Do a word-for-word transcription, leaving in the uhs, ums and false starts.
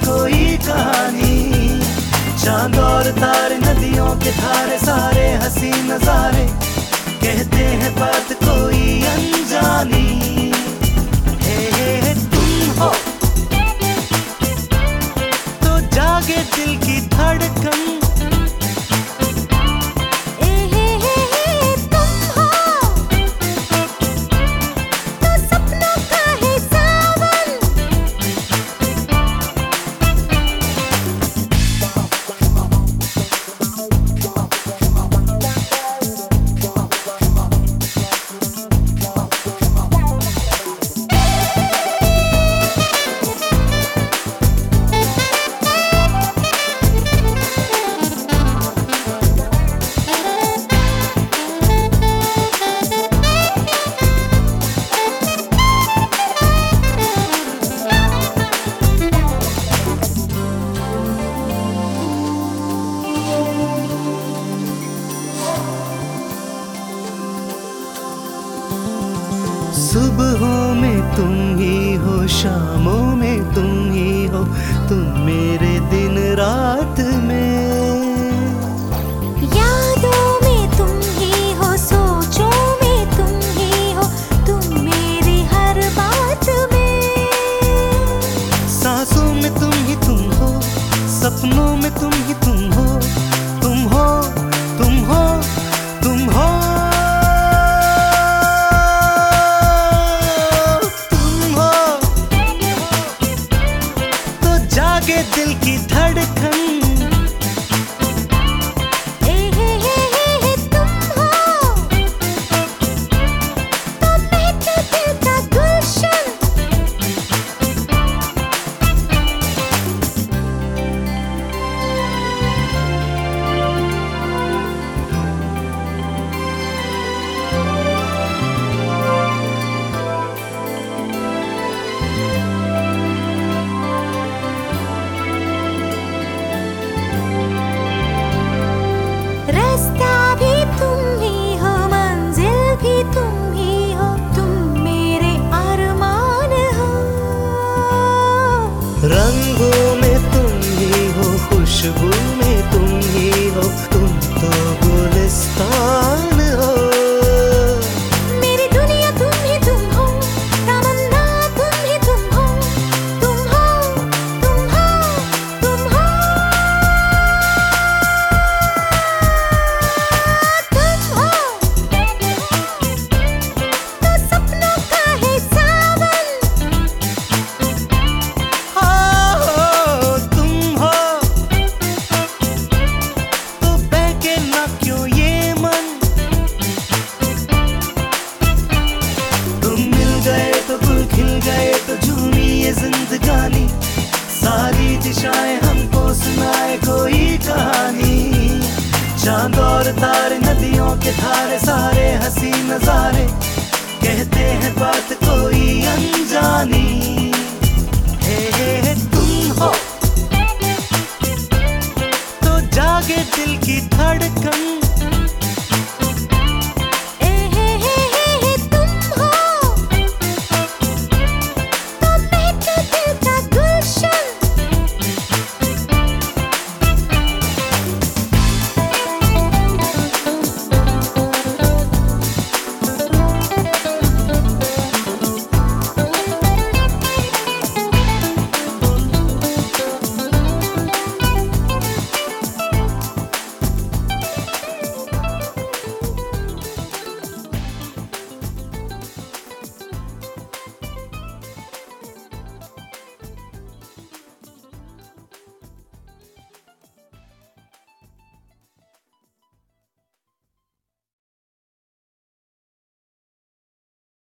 कोई कहानी। चांद और तारे, नदियों के धारे, सारे हंसी नजारे, कहते हैं बात कोई अनजानी। हे हे हे तुम हो तो जागे दिल की धड़कन। सुबहों में तुम ही हो, शामों में तुम ही हो, तुम मेरे दिन रात में। यादों में तुम ही हो, सोचों में तुम ही हो, तुम मेरी हर बात में। सांसों में तुम ही तुम हो, सपनों में तुम ही तुम हो, तुम हो तुम हो तुम हो। जागे दिल की धड़कन। ए हे हे हे हे तुम हो तो महके दिल का गुलशन। रास्ता भी तुम ही हो, मंजिल भी तुम ही हो, तुम मेरे अरमान हो। रंगों में तुम ही हो, खुशबू में तुम ही हो, तुम तो गुलिस्तान हो। मेरी दुनिया तुम ही तुम हो, तमन्ना तुम ही तुम हो, तुम हो तुम हो तुम हो। जिंदगानी सारी दिशाएं हमको सुनाए कोई कहानी। चांद और तारे, नदियों के धारे, सारे हंसी नजारे, कहते हैं बात कोई अनजानी।